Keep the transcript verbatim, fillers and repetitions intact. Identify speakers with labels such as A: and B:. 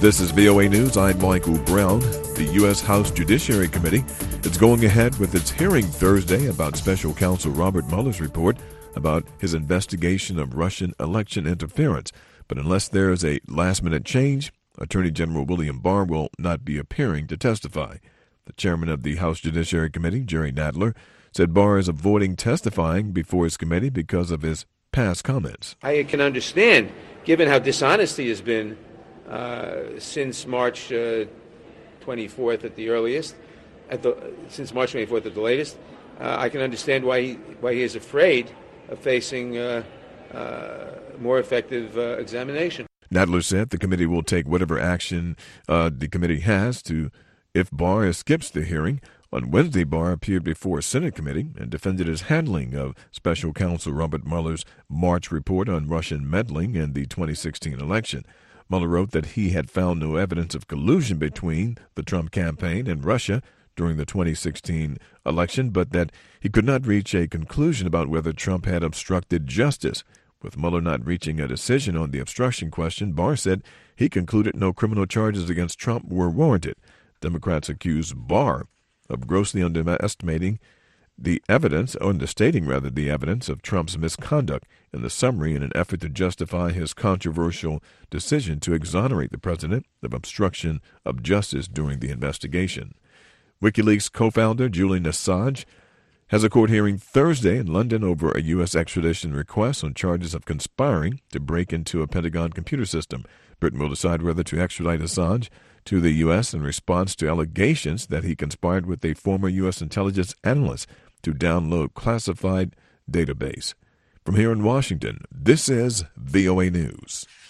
A: This is V O A News. I'm Michael Brown. The U S. House Judiciary Committee is going ahead with its hearing Thursday about Special Counsel Robert Mueller's report about his investigation of Russian election interference. But unless there is a last-minute change, Attorney General William Barr will not be appearing to testify. The chairman of the House Judiciary Committee, Jerry Nadler, said Barr is avoiding testifying before his committee because of his past comments.
B: I can understand, given how dishonest he has been uh, since March uh, twenty-fourth at the earliest, at the, since March twenty-fourth at the latest, uh, I can understand why he, why he is afraid of facing uh, uh, more effective uh, examination.
A: Nadler said the committee will take whatever action uh, the committee has to if Barr skips the hearing. On Wednesday, Barr appeared before a Senate committee and defended his handling of Special Counsel Robert Mueller's March report on Russian meddling in the twenty sixteen election. Mueller wrote that he had found no evidence of collusion between the Trump campaign and Russia during the twenty sixteen election, but that he could not reach a conclusion about whether Trump had obstructed justice. With Mueller not reaching a decision on the obstruction question, Barr said he concluded no criminal charges against Trump were warranted. Democrats accused Barr of grossly underestimating the evidence, or understating rather, the evidence of Trump's misconduct in the summary in an effort to justify his controversial decision to exonerate the president of obstruction of justice during the investigation. WikiLeaks co-founder Julian Assange has a court hearing Thursday in London over a U S extradition request on charges of conspiring to break into a Pentagon computer system. Britain will decide whether to extradite Assange to the U S in response to allegations that he conspired with a former U S intelligence analyst to download classified database. From here in Washington, this is V O A News.